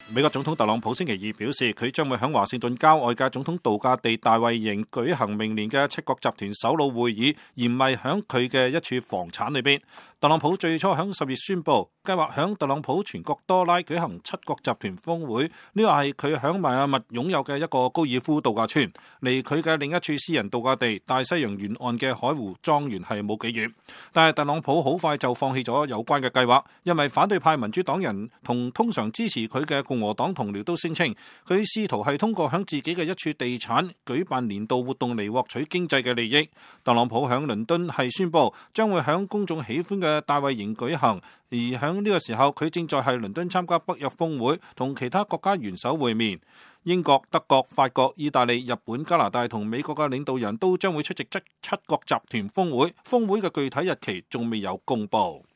美國總統特朗普星期二表示，佢將會喺華盛頓郊外嘅總統度假地大衛營舉行明年嘅七國集團首腦會議，而唔係喺佢嘅一處房產裏邊。特朗普最初喺10月宣布，計劃喺特朗普全國多拉舉行七國集團峰會，呢個係佢喺邁阿密擁有嘅一個高爾夫度假村，離佢嘅另一處私人度假地大西洋沿岸嘅海湖莊園係冇幾遠。但係特朗普好快就放棄咗有關嘅計劃，因為反對派民主黨人同通常支持佢嘅共和黨同僚都聲稱，佢試圖係通過響自己嘅一處地產舉辦年度活動嚟獲取經濟嘅利益。特朗普響倫敦係宣布將會響公眾喜歡嘅大衛營舉行，而響呢個時候佢正在係倫敦參加北約峰會，同其他國家元首會面。英國、德國、法國、意大利、日本、加拿大同美國嘅領導人都將會出席七國集團峰會，峰會嘅具體日期仲未有公布。